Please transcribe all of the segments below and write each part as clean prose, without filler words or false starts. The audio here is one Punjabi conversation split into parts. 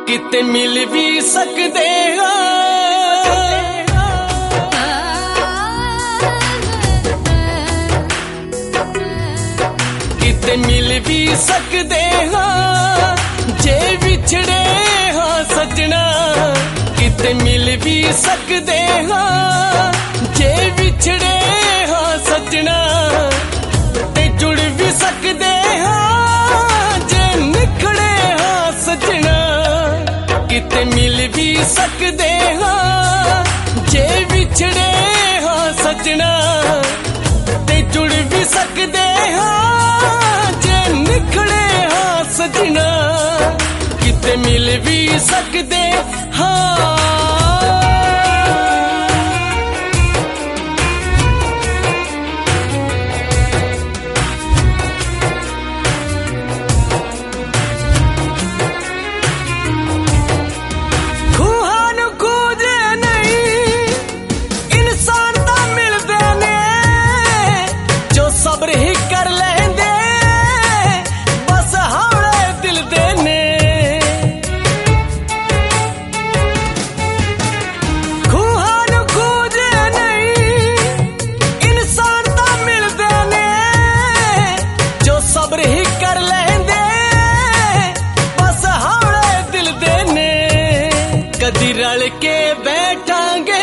ਕਿਤੇ ਮਿਲ ਵੀ ਸਕਦੇ ਹਾਂ, ਕਿਤੇ ਮਿਲ ਵੀ ਸਕਦੇ ਹਾਂ ਜੇ ਵਿਛੜੇ ਹਾਂ ਸੱਜਣਾ, ਕਿਤੇ ਮਿਲ ਵੀ ਸਕਦੇ ਹਾਂ ਜੇ ਵਿਛੜੇ ਹਾਂ ਸੱਜਣਾ, ਤੇ ਜੁੜ ਵੀ ਸਕਦੇ ਹਾਂ ਜੇ ਨਿਖੜੇ ਹਾਂ ਸੱਜਣਾ, ਕਿਤੇ ਮਿਲ ਵੀ ਸਕਦੇ ਹਾਂ ਜੇ ਵਿਛੜੇ ਹਾਂ ਸੱਜਣਾ, ਤੇ ਜੁੜ ਵੀ ਸਕਦੇ ਹਾਂ ਜੇ ਨਿਖੜੇ ਹਾਂ ਸੱਜਣਾ, ਕਿਤੇ ਮਿਲ ਵੀ ਸਕਦੇ ਹਾਂ। ਕਦੀ ਰਲ ਕੇ ਬੈਠਾਂਗੇ,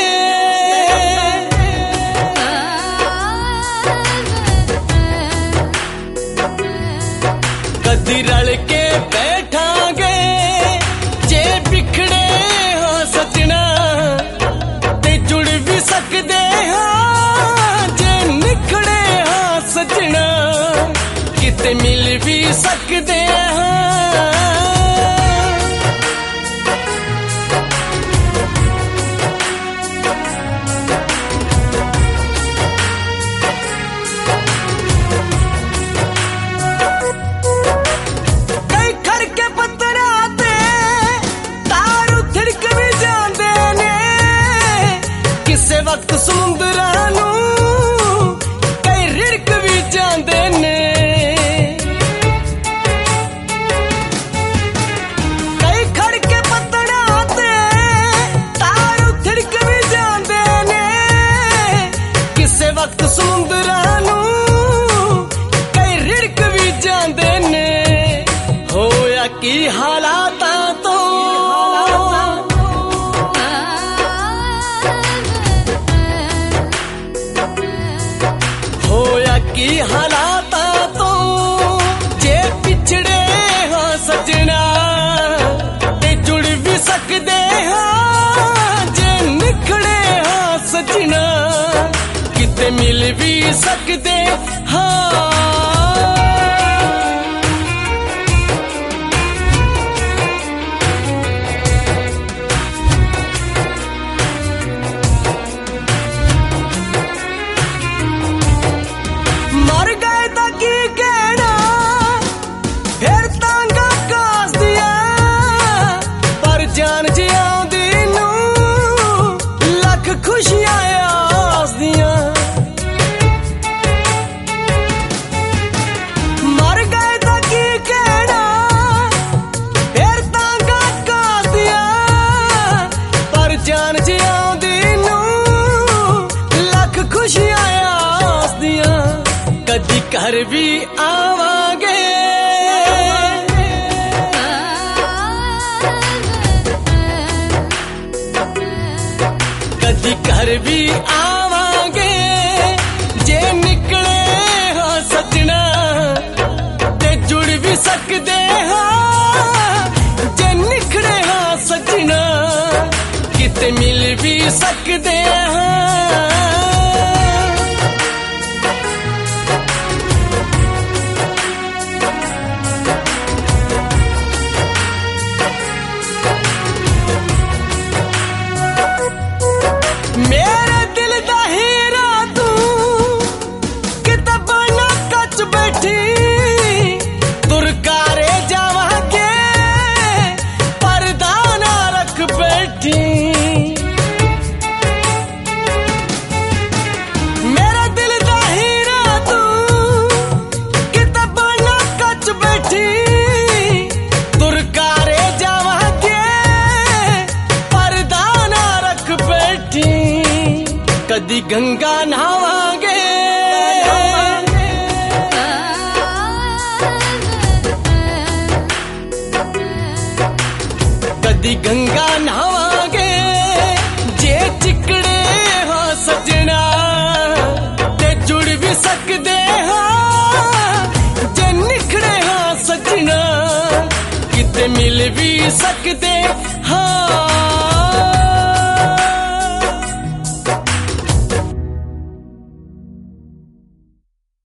ਕਦੀ ਰਲ ਕੇ ਬੈਠਾਂਗੇ ਜੇ ਵਿਖੜੇ ਹਾਂ ਸੱਜਣਾ, ਤੇ ਜੁੜ ਵੀ ਸਕਦੇ ਹਾਂ ਜੇ ਨਿਖੜੇ ਹਾਂ ਸੱਜਣਾ, ਕਿਤੇ ਮਿਲ ਵੀ ਸਕਦੇ ਹਾਂ। ਕਿਸੇ ਵਕਤ ਸਮੁੰਦਰਾਂ ਨੂੰ ਕਈ ਰਿੜਕ ਵੀ ਜਾਂਦੇ ਨੇ, ਕਈ ਖੜ ਕੇ ਪੱਤੜਾਂ ਤੇ ਤਾਰ ਥਿੜਕ ਵੀ ਜਾਂਦੇ ਨੇ, ਕਿਸੇ ਵਕਤ ਸਮੁੰਦਰਾਂ ਨੂੰ ਕਈ ਰਿੜਕ ਵੀ ਜਾਂਦੇ ਨੇ। ਹੋਇਆ ਕੀ ਹਾਲਾਤਾਂ ਤੋਂ ਕੀ ਹਾਲਾਤਾਂ ਤੋਂ ਜੇ ਪਿਛੜੇ ਹਾਂ ਸੱਜਣਾ, ਤੇ ਜੁੜ ਵੀ ਸਕਦੇ ਹਾਂ ਜੇ ਨਿਖੜੇ ਹਾਂ ਸੱਜਣਾ, ਕਿਤੇ ਮਿਲ ਵੀ ਸਕਦੇ ਹਾਂ। ਮਰ ਗਏ ਤਾਂ ਕੀ ਕਹਿਣਾ ਫਿਰ ਤਾਂਗਾ ਕਾਸਦੀਆਂ, ਪਰ ਜਾਨ ਜਿਉਂਦੀ ਨੂੰ ਲੱਖ ਖੁਸ਼ੀਆਂ ਆਸਦੀਆਂ। ਮਰ ਗਏ ਤਾਂ ਕੀ ਕਹਿਣਾ ਫਿਰ ਤਾਂਗਾ ਕਾਸਦੀਆਂ, ਪਰ ਜਾਨ ਜਿਉਂਦੀ ਨੂੰ ਲੱਖ ਖੁਸ਼ੀਆਂ ਆਸਦੀਆਂ। ਕਦੀ ਘਰ ਵੀ ਆਵਾਂਗੇ, ਕਦੀ ਘਰ ਵੀ ਆਵਾਂਗੇ ਜੇ ਨਿਕਲੇ ਹਾਂ ਸੱਜਣਾ, ਤੇ ਜੁੜ ਵੀ ਸਕਦੇ ਹਾਂ ਜੇ ਨਿਖੜੇ ਹਾਂ ਸੱਜਣਾ, ਕਿਤੇ ਮਿਲ ਵੀ ਸਕਦੇ ਹਾਂ। गंगा नहावांगे, कदी गंगा नहावांगे जे चिकड़े हो सजना ते जुड़ भी सकदे हाँ जे निखड़े हाँ सजना किते मिल भी सकदे हाँ